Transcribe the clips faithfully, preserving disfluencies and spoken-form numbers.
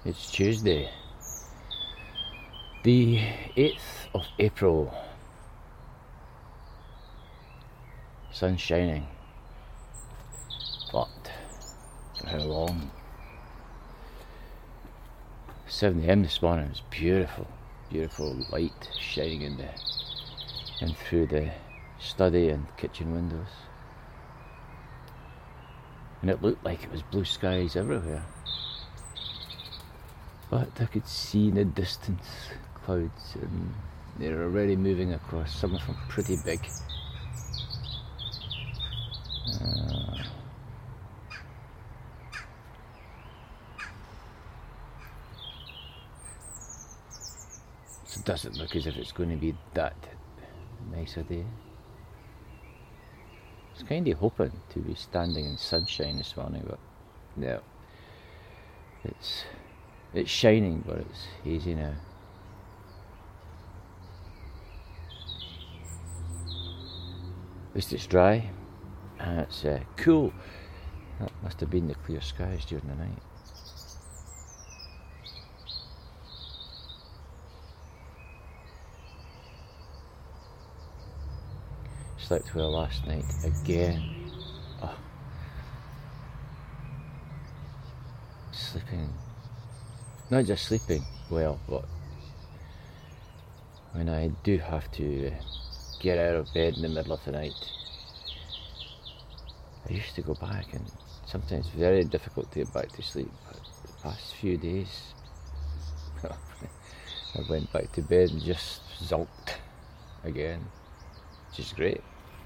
It's Tuesday, the eighth of April. Sun's shining, but for how long? seven a m this morning. It was beautiful, beautiful light shining in the in through the study and kitchen windows, and it looked like it was blue skies everywhere. But I could see in the distance clouds, and they're already moving across. Some of them pretty big. Uh, so it doesn't look as if it's going to be that nice a day. I was kind of hoping to be standing in sunshine this morning, but no, it's it's shining, but it's hazy now. At least it's dry, and it's uh, cool. That must have been the clear skies during the night. Slept well last night again. Oh. Sleeping, not just sleeping well, but when I do have to uh, get out of bed in the middle of the night, I used to go back, and sometimes it's very difficult to get back to sleep. But the past few days, I went back to bed and just zonked again, which is great.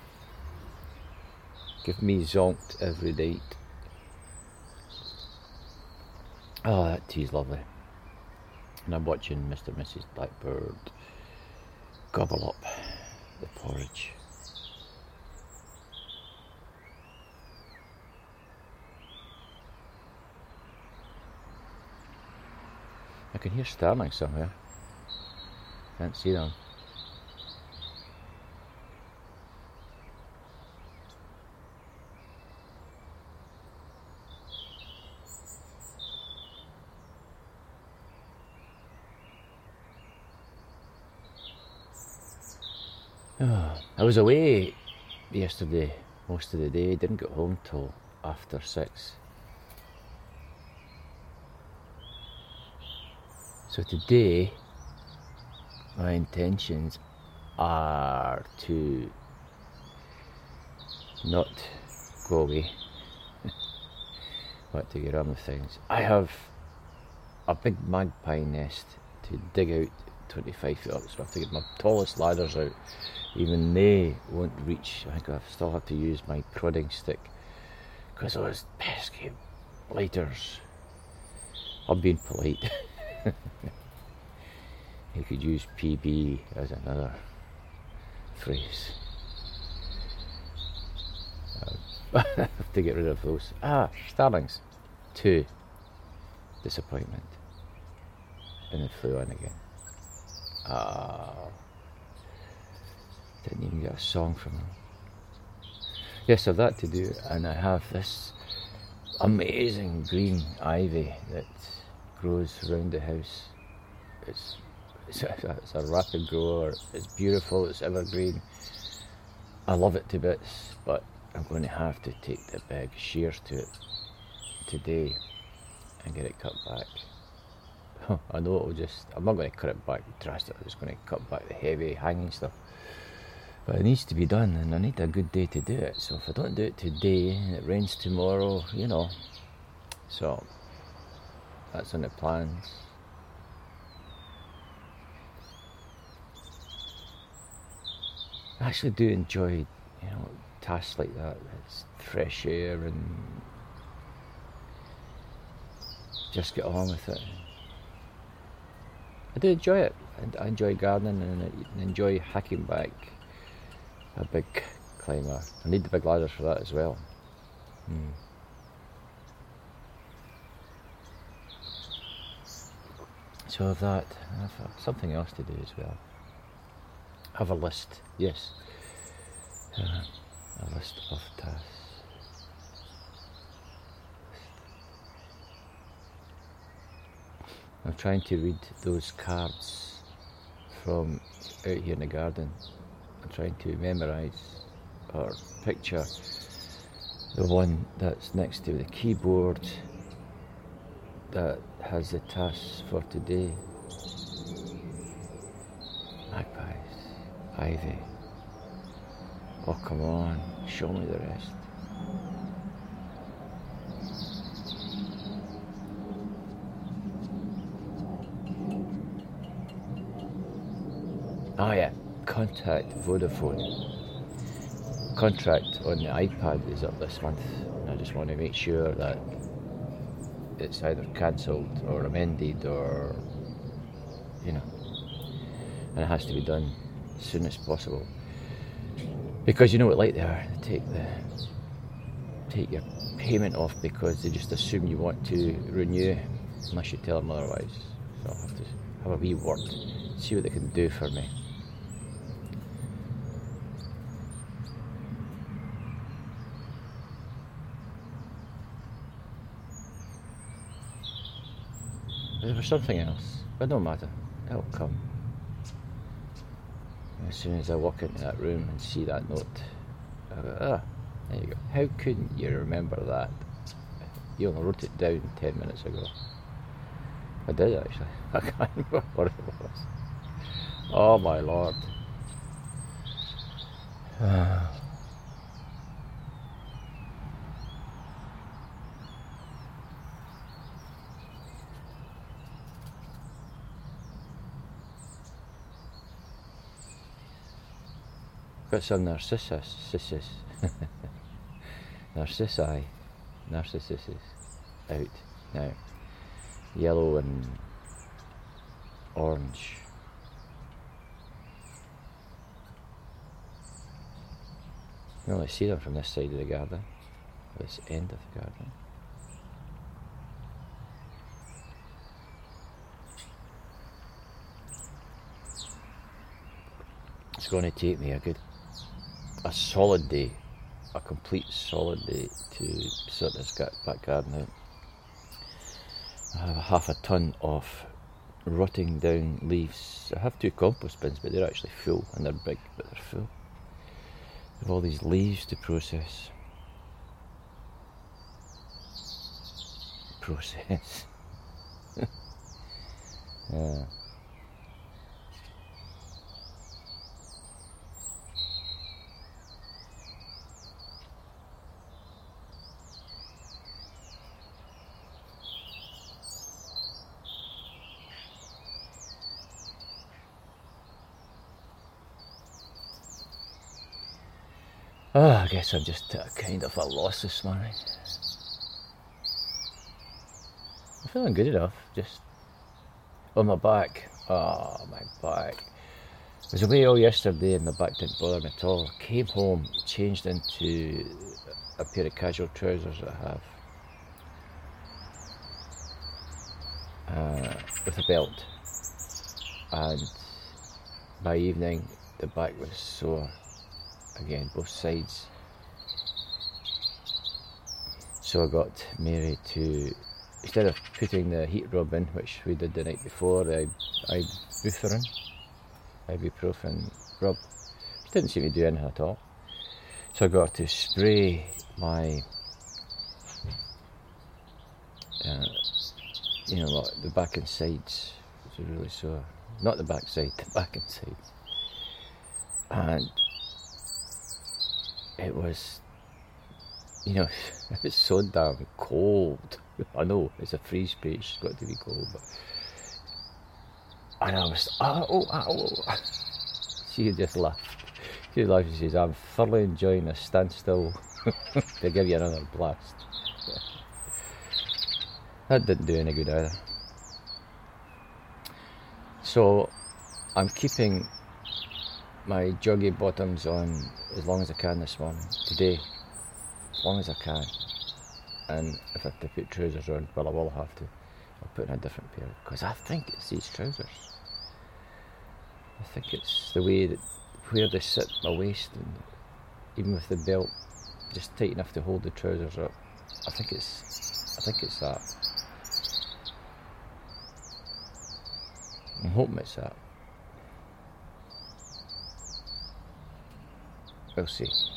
Give me zonked every night. Oh, that tea's lovely. And I'm watching Mister and Missus Blackbird gobble up the porridge. I can hear starlings somewhere. Can't see them. Oh, I was away yesterday most of the day. Didn't get home till after six. So today, my intentions are to not go away, but to get on with things. I have a big magpie nest to dig out twenty-five feet up, so I have to get my tallest ladders out. Even they won't reach. I think I still have to use my prodding stick because those pesky lighters. I'm being polite. You could use P B as another phrase. Uh, I have to get rid of those. Ah, starlings. Two. Disappointment. And it flew on again. Ah. Didn't even get a song from them. Yes, I've that to do, and I have this amazing green ivy that grows around the house. It's it's a, it's a rapid grower. It's beautiful. It's evergreen. I love it to bits, but I'm going to have to take the big shears to it today and get it cut back. I know it'll just. I'm not going to cut it back drastically. I'm just going to cut back the heavy hanging stuff. But it needs to be done, and I need a good day to do it. So if I don't do it today, and it rains tomorrow, you know. So that's on the plans. I actually do enjoy, you know, tasks like that. It's fresh air and just get on with it. I do enjoy it. I enjoy gardening, and I enjoy hacking back a big climber. I need the big ladders for that as well. Hmm. So of that, I have something else to do as well. I have a list, yes. Uh, a list of tasks. I'm trying to read those cards from out here in the garden. I'm trying to memorise or picture the one that's next to the keyboard that has the tasks for today. Magpies, ivy. Oh, come on, show me the rest. Oh yeah, contact Vodafone. Contract on the iPad is up this month. I just want to make sure that it's either cancelled or amended or, you know, and it has to be done as soon as possible. Because you know what like they are, they take the take your payment off because they just assume you want to renew unless you tell them otherwise. So I'll have to have a wee word, see what they can do for me. There was something else, but no matter, it'll come. As soon as I walk into that room and see that note, I go, ah, there you go. How couldn't you remember that? You only wrote it down ten minutes ago. I did actually. I can't remember what it was. Oh my lord. Got some narcissus, cissus, narcissi, narcissuses out now, yellow and orange. You can only see them from this side of the garden, this end of the garden. It's going to take me a good a solid day, a complete solid day to sort this back garden out. I have half a ton of rotting down leaves. I have two compost bins, but they're actually full, and they're big, but they're full. I have all these leaves to process. Process. Yeah. Oh, I guess I'm just at a kind of a loss this morning. I'm feeling good enough, just on my back. Oh, my back. I was away all yesterday and my back didn't bother me at all. Came home, changed into a pair of casual trousers that I have, uh, with a belt. And by evening, the back was sore. Again, both sides. So I got Mary to, instead of putting the heat rub in, which we did the night before, the ibuprofen, ibuprofen rub, which didn't seem to do anything at all. So I got to spray my, uh, you know, the back and sides, which was really sore. Not the back side, the back and sides. And it was, you know, it was so damn cold. I know, it's a free space, it's got to be cold, but... And I was, oh, oh, oh, oh. She just laughed. She laughed, she says, I'm thoroughly enjoying this standstill to give you another blast. That didn't do any good either. So, I'm keeping my joggy bottoms on as long as I can this morning, today, as long as I can. And if I have to put trousers on, well, I will have to. I'll put in a different pair, because I think it's these trousers. I think it's the way that, where they sit my waist, and even with the belt just tight enough to hold the trousers up. I think it's, I think it's that. I'm hoping it's that. We'll see.